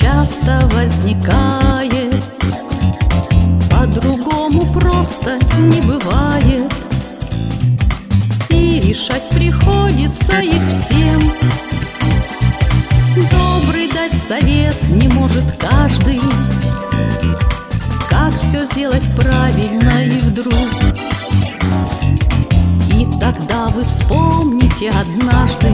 часто возникает, по-другому просто не бывает, и решать приходится их всем. Добрый дать совет не может каждый, как все сделать правильно и вдруг. И тогда вы вспомните однажды,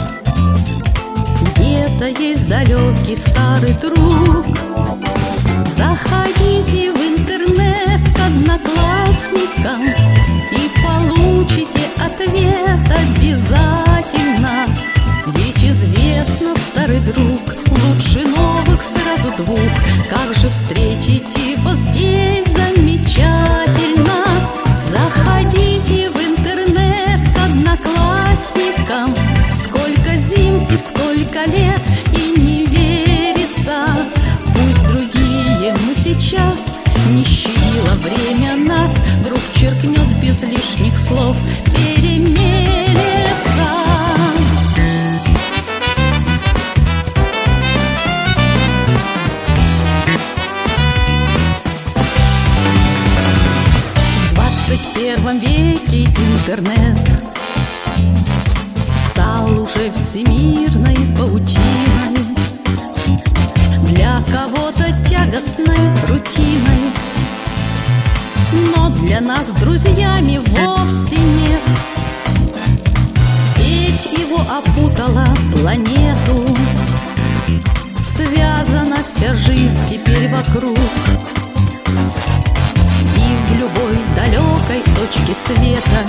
где-то есть далекий старый друг. Заходите в интернет к одноклассникам и получите ответ обязательно. Ведь известно, старый друг лучше новых сразу двух. Как же встретить его здесь замечательно? Заходите в интернет к одноклассникам. Сколько зим и сколько лет, и не верится. Пусть другие мы сейчас, не щадило время нас, друг черкнет без лишних слов, перемелется. В 21 веке интернет стал уже всемирной паутиной, для кого-то тягостной рутиной, но для нас с друзьями вовсе нет. Сеть его опутала планету, связана вся жизнь теперь вокруг. И в любой далекой точке света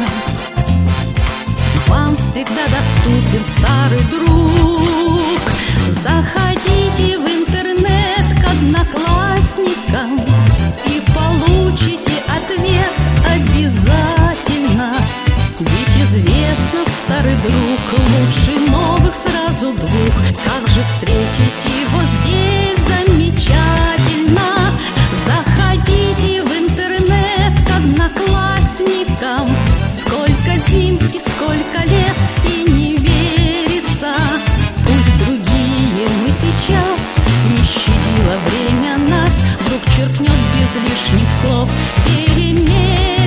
вам всегда доступен старый друг. Заходите в интернет к одноклассникам и получите ответ обязательно. Ведь известно, старый друг лучше новых сразу двух. Как же встретить его здесь замечательно? Заходите в интернет к одноклассникам. Сколько зим и сколько лет, и не верится. Пусть другие мы сейчас, не щадило время нас, вдруг черкнет без лишних слов, перемелется.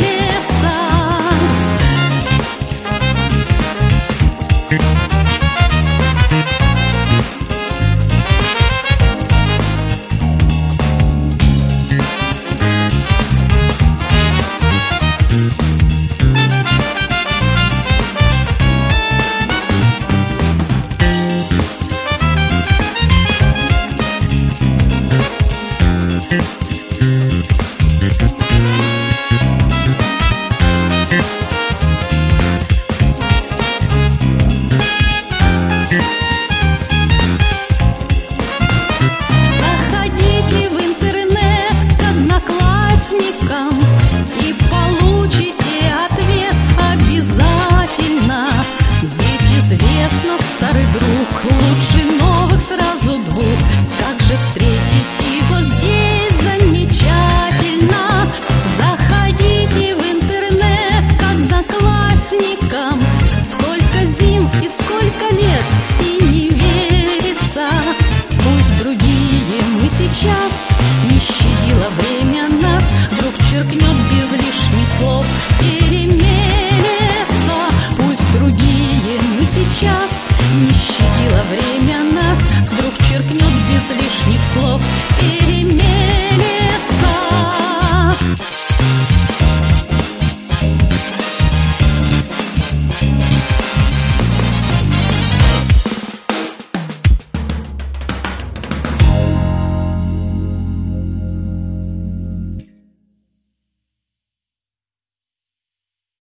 И получите ответ обязательно. Ведь известно, старый друг лучше новых сразу двух. Как же встретить его здесь замечательно? Заходите в интернет к одноклассникам. Сколько зим и сколько лет, и не верится. Пусть другие мы сейчас, не щадило время нас, вдруг черкнет без лишних слов, перемелется. Пусть другие мы сейчас, не щадило время нас, вдруг черкнет без лишних слов, перемелется.